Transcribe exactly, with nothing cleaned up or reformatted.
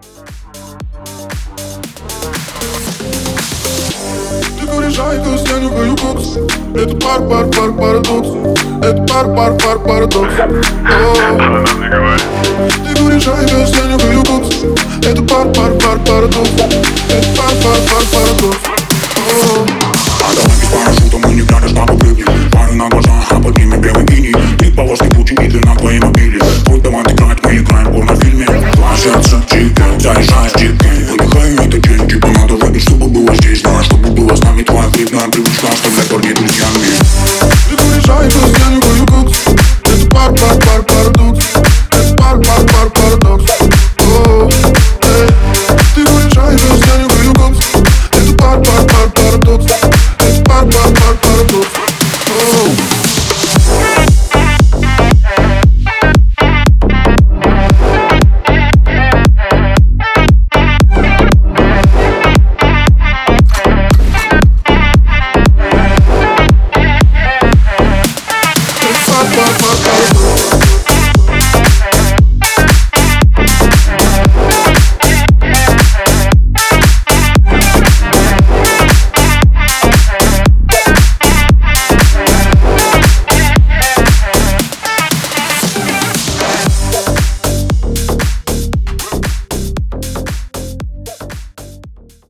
Ты говоришь, айкос, я нюхаю кокс. Это пар, пар, пар, парадокс. Это пар, пар, пар, парадокс. О. Ты говоришь, айкос, я нюхаю кокс. Это пар, пар, пар, парадокс. Это пар, пар, пар, парадокс. О. А давай без парашюта, мы не глядя, папа прыгнем. Пары на глаза, а под ними белый гини. Ты полосный путь и на твоей мобиле. Твой талант играть, мы играем в порнофильме. Два сердца, чипы, заезжаешь, чипы.